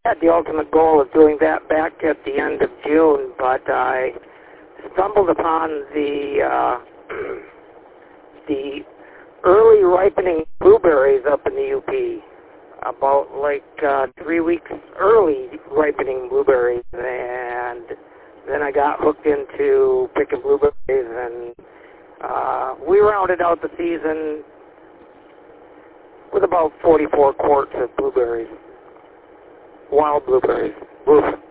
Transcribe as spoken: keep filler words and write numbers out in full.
had the ultimate goal of doing that back at the end of June, but I stumbled upon the uh, the early ripening blueberries up in the U P, about like uh, three weeks early ripening blueberries, and then I got hooked into picking blueberries, and uh, we rounded out the season with about forty-four quarts of blueberries, wild blueberries. Oof.